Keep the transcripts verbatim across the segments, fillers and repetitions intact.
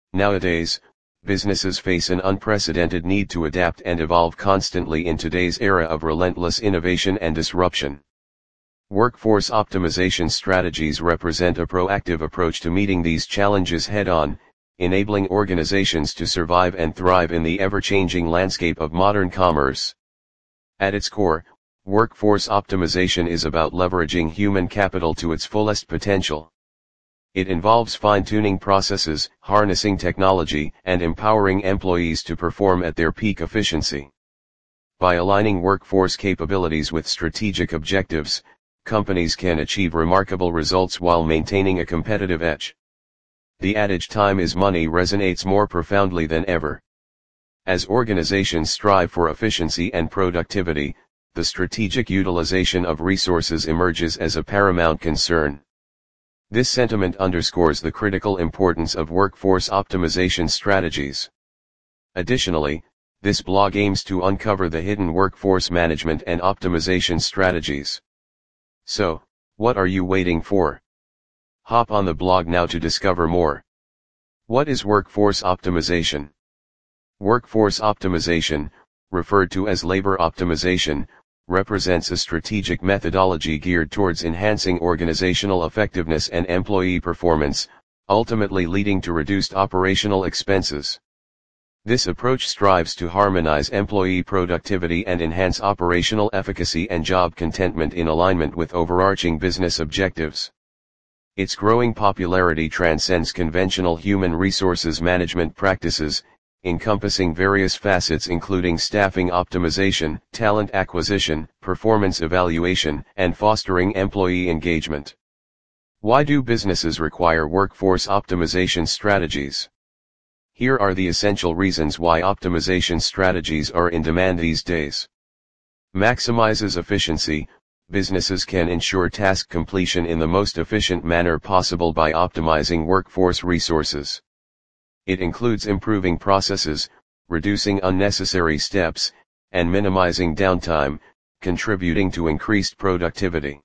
Nowadays, businesses face an unprecedented need to adapt and evolve constantly in today's era of relentless innovation and disruption. Workforce optimization strategies represent a proactive approach to meeting these challenges head-on, enabling organizations to survive and thrive in the ever-changing landscape of modern commerce. At its core, workforce optimization is about leveraging human capital to its fullest potential. It involves fine-tuning processes, harnessing technology, and empowering employees to perform at their peak efficiency. By aligning workforce capabilities with strategic objectives, companies can achieve remarkable results while maintaining a competitive edge. The adage "time is money" resonates more profoundly than ever. As organizations strive for efficiency and productivity, the strategic utilization of resources emerges as a paramount concern. This sentiment underscores the critical importance of workforce optimization strategies. Additionally, this blog aims to uncover the hidden workforce management and optimization strategies. So, what are you waiting for? Hop on the blog now to discover more. What is workforce optimization? Workforce optimization, referred to as labor optimization, represents a strategic methodology geared towards enhancing organizational effectiveness and employee performance, ultimately leading to reduced operational expenses. This approach strives to harmonize employee productivity and enhance operational efficacy and job contentment in alignment with overarching business objectives. Its growing popularity transcends conventional human resources management practices, encompassing various facets including staffing optimization, talent acquisition, performance evaluation, and fostering employee engagement. Why do businesses require workforce optimization strategies? Here are the essential reasons why optimization strategies are in demand these days. Maximizes efficiency. Businesses can ensure task completion in the most efficient manner possible by optimizing workforce resources. It includes improving processes, reducing unnecessary steps, and minimizing downtime, contributing to increased productivity.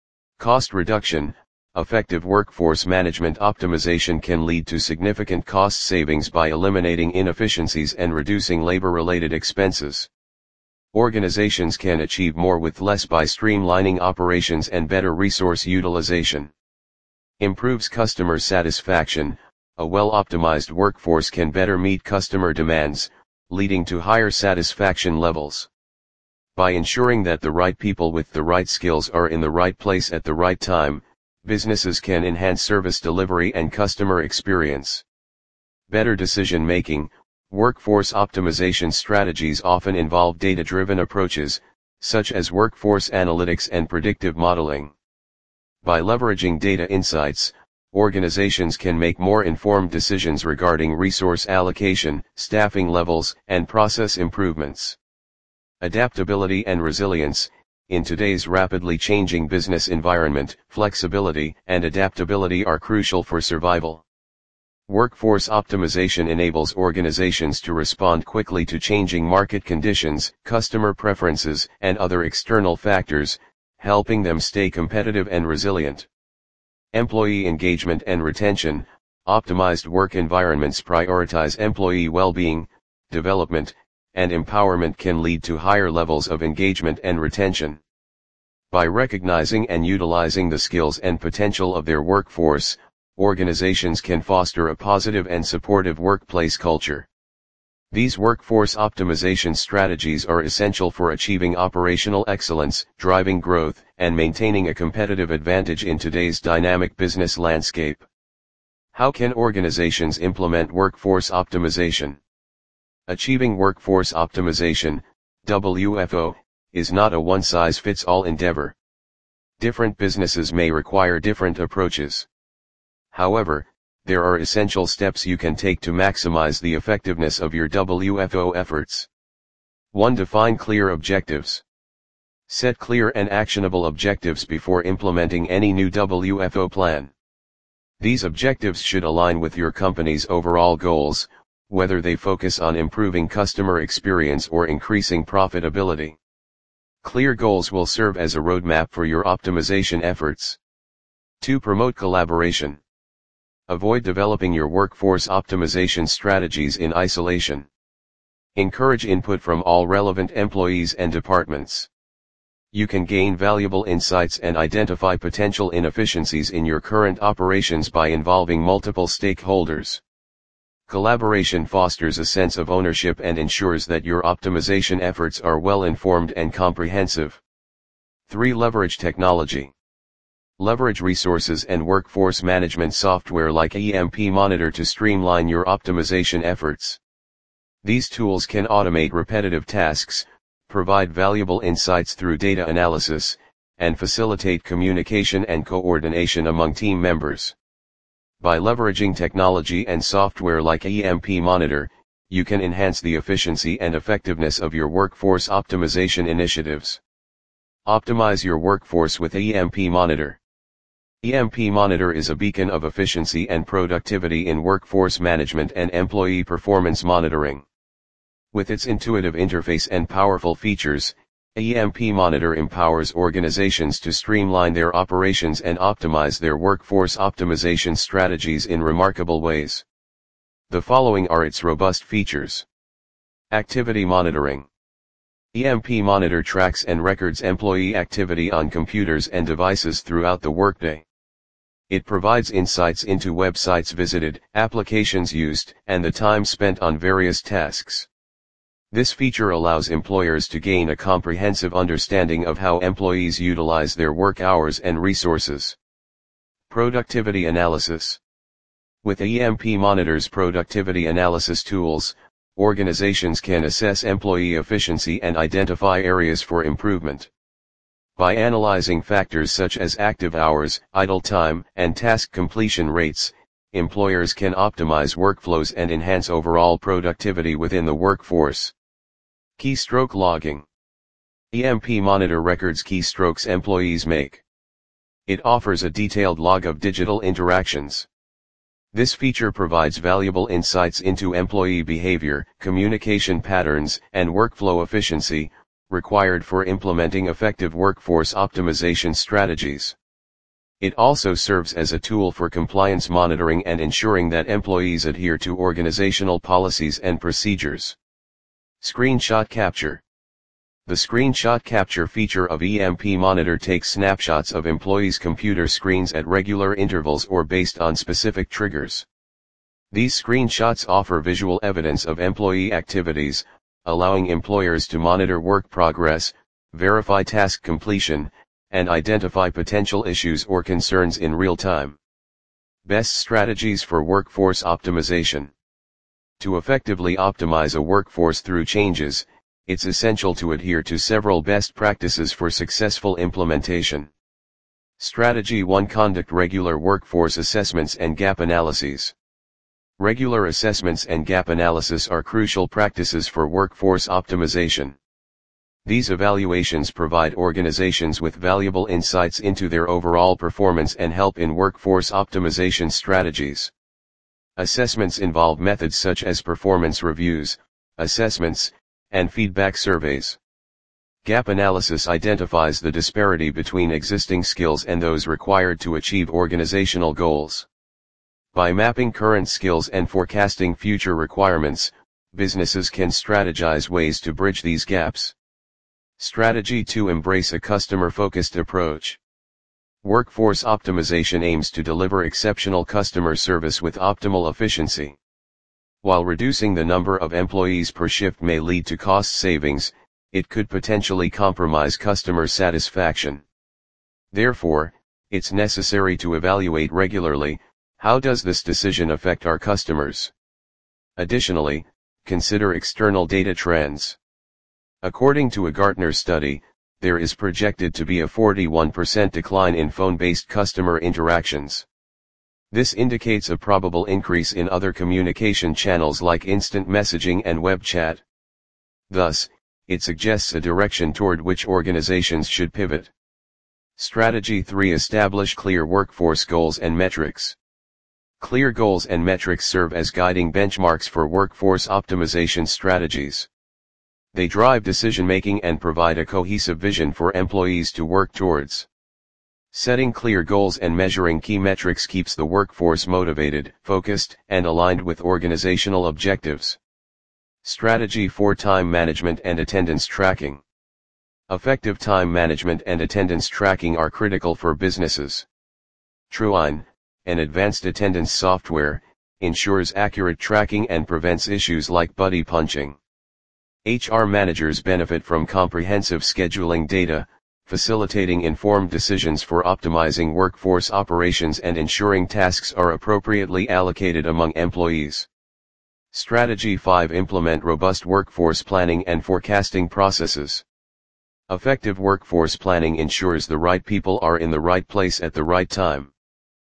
Cost reduction. Effective workforce management optimization can lead to significant cost savings by eliminating inefficiencies and reducing labor-related expenses. Organizations can achieve more with less by streamlining operations and better resource utilization. Improves customer satisfaction. A well-optimized workforce can better meet customer demands, leading to higher satisfaction levels. By ensuring that the right people with the right skills are in the right place at the right time, businesses can enhance service delivery and customer experience. Better decision-making. Workforce optimization strategies often involve data-driven approaches, such as workforce analytics and predictive modeling. By leveraging data insights, organizations can make more informed decisions regarding resource allocation, staffing levels, and process improvements. Adaptability and resilience. In today's rapidly changing business environment, flexibility and adaptability are crucial for survival. Workforce optimization enables organizations to respond quickly to changing market conditions, customer preferences, and other external factors, helping them stay competitive and resilient. Employee engagement and retention. Optimized work environments prioritize employee well-being, development, and empowerment can lead to higher levels of engagement and retention. By recognizing and utilizing the skills and potential of their workforce, organizations can foster a positive and supportive workplace culture. These workforce optimization strategies are essential for achieving operational excellence, driving growth, and maintaining a competitive advantage in today's dynamic business landscape. How can organizations implement workforce optimization? Achieving workforce optimization, W F O, is not a one-size-fits-all endeavor. Different businesses may require different approaches. However, there are essential steps you can take to maximize the effectiveness of your W F O efforts. one Define clear objectives. Set clear and actionable objectives before implementing any new W F O plan. These objectives should align with your company's overall goals, whether they focus on improving customer experience or increasing profitability. Clear goals will serve as a roadmap for your optimization efforts. two Promote collaboration. Avoid developing your workforce optimization strategies in isolation. Encourage input from all relevant employees and departments. You can gain valuable insights and identify potential inefficiencies in your current operations by involving multiple stakeholders. Collaboration fosters a sense of ownership and ensures that your optimization efforts are well informed and comprehensive. three. Leverage technology. Leverage resources and workforce management software like E M P Monitor to streamline your optimization efforts. These tools can automate repetitive tasks, provide valuable insights through data analysis, and facilitate communication and coordination among team members. By leveraging technology and software like E M P Monitor, you can enhance the efficiency and effectiveness of your workforce optimization initiatives. Optimize your workforce with E M P Monitor. E M P Monitor is a beacon of efficiency and productivity in workforce management and employee performance monitoring. With its intuitive interface and powerful features, E M P Monitor empowers organizations to streamline their operations and optimize their workforce optimization strategies in remarkable ways. The following are its robust features. Activity monitoring. E M P Monitor tracks and records employee activity on computers and devices throughout the workday. It provides insights into websites visited, applications used, and the time spent on various tasks. This feature allows employers to gain a comprehensive understanding of how employees utilize their work hours and resources. Productivity analysis. With E M P Monitor's productivity analysis tools, organizations can assess employee efficiency and identify areas for improvement. By analyzing factors such as active hours, idle time, and task completion rates, employers can optimize workflows and enhance overall productivity within the workforce. Keystroke logging. E M P Monitor records keystrokes employees make. It offers a detailed log of digital interactions. This feature provides valuable insights into employee behavior, communication patterns, and workflow efficiency, required for implementing effective workforce optimization strategies. It also serves as a tool for compliance monitoring and ensuring that employees adhere to organizational policies and procedures. Screenshot capture. The screenshot capture feature of E M P Monitor takes snapshots of employees' computer screens at regular intervals or based on specific triggers. These screenshots offer visual evidence of employee activities, allowing employers to monitor work progress, verify task completion, and identify potential issues or concerns in real time. Best strategies for workforce optimization. To effectively optimize a workforce through changes, it's essential to adhere to several best practices for successful implementation. Strategy one. Conduct regular workforce assessments and gap analyses. Regular assessments and gap analysis are crucial practices for workforce optimization. These evaluations provide organizations with valuable insights into their overall performance and help in workforce optimization strategies. Assessments involve methods such as performance reviews, assessments, and feedback surveys. Gap analysis identifies the disparity between existing skills and those required to achieve organizational goals. By mapping current skills and forecasting future requirements, businesses can strategize ways to bridge these gaps. Strategy two. Embrace a customer-focused approach. Workforce optimization aims to deliver exceptional customer service with optimal efficiency. While reducing the number of employees per shift may lead to cost savings, it could potentially compromise customer satisfaction. Therefore, it's necessary to evaluate regularly, how does this decision affect our customers? Additionally, consider external data trends. According to a Gartner study, there is projected to be a forty-one percent decline in phone-based customer interactions. This indicates a probable increase in other communication channels like instant messaging and web chat. Thus, it suggests a direction toward which organizations should pivot. Strategy three. Establish clear workforce goals and metrics. Clear goals and metrics serve as guiding benchmarks for workforce optimization strategies. They drive decision-making and provide a cohesive vision for employees to work towards. Setting clear goals and measuring key metrics keeps the workforce motivated, focused, and aligned with organizational objectives. Strategy for time management and attendance tracking. Effective time management and attendance tracking are critical for businesses. Trueine, an advanced attendance software, ensures accurate tracking and prevents issues like buddy punching. H R managers benefit from comprehensive scheduling data, facilitating informed decisions for optimizing workforce operations and ensuring tasks are appropriately allocated among employees. Strategy five. Implement robust workforce planning and forecasting processes. Effective workforce planning ensures the right people are in the right place at the right time.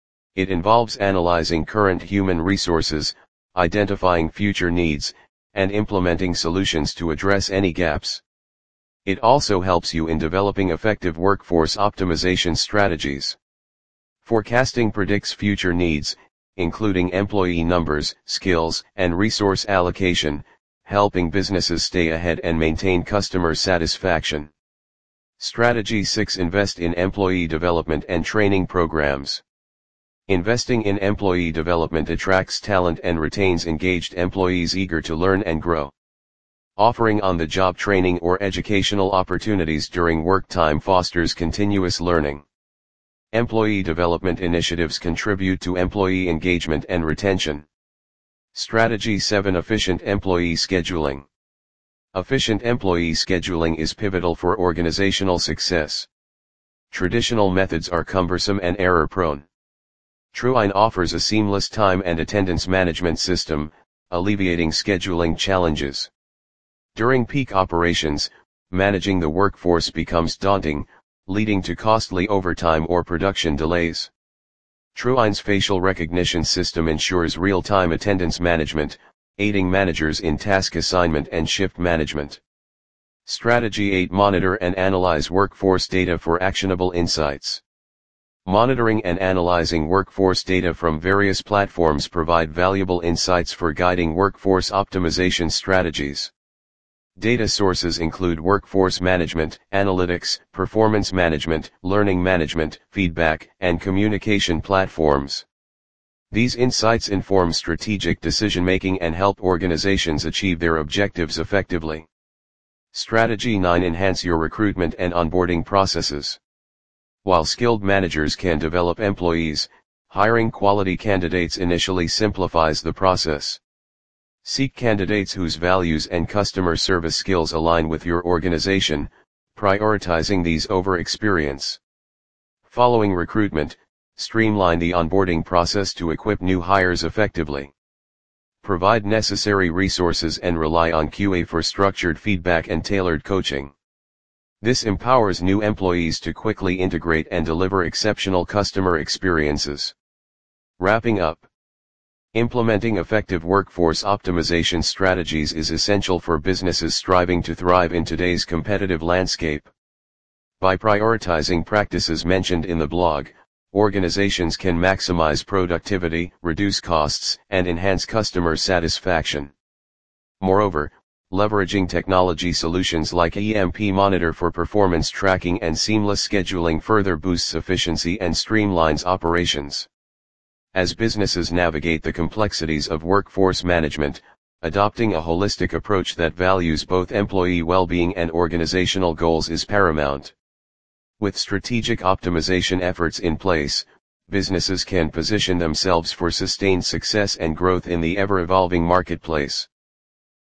It involves analyzing current human resources, identifying future needs, and implementing solutions to address any gaps. It also helps you in developing effective workforce optimization strategies. Forecasting predicts future needs, including employee numbers, skills, and resource allocation, helping businesses stay ahead and maintain customer satisfaction. Strategy six. Invest in employee development and training programs. Investing in employee development attracts talent and retains engaged employees eager to learn and grow. Offering on-the-job training or educational opportunities during work time fosters continuous learning. Employee development initiatives contribute to employee engagement and retention. Strategy seven. Efficient employee scheduling. Efficient employee scheduling is pivotal for organizational success. Traditional methods are cumbersome and error-prone. Trueine offers a seamless time and attendance management system, alleviating scheduling challenges. During peak operations, managing the workforce becomes daunting, leading to costly overtime or production delays. Trueine's facial recognition system ensures real-time attendance management, aiding managers in task assignment and shift management. Strategy eight. Monitor and analyze workforce data for actionable insights. Monitoring and analyzing workforce data from various platforms provide valuable insights for guiding workforce optimization strategies. Data sources include workforce management, analytics, performance management, learning management, feedback, and communication platforms. These insights inform strategic decision-making and help organizations achieve their objectives effectively. Strategy nine. Enhance your recruitment and onboarding processes. While skilled managers can develop employees, hiring quality candidates initially simplifies the process. Seek candidates whose values and customer service skills align with your organization, prioritizing these over experience. Following recruitment, streamline the onboarding process to equip new hires effectively. Provide necessary resources and rely on Q A for structured feedback and tailored coaching. This empowers new employees to quickly integrate and deliver exceptional customer experiences. Wrapping up. Implementing effective workforce optimization strategies is essential for businesses striving to thrive in today's competitive landscape. By prioritizing practices mentioned in the blog, organizations can maximize productivity, reduce costs, and enhance customer satisfaction. Moreover, leveraging technology solutions like E M P Monitor for performance tracking and seamless scheduling further boosts efficiency and streamlines operations. As businesses navigate the complexities of workforce management, adopting a holistic approach that values both employee well-being and organizational goals is paramount. With strategic optimization efforts in place, businesses can position themselves for sustained success and growth in the ever-evolving marketplace.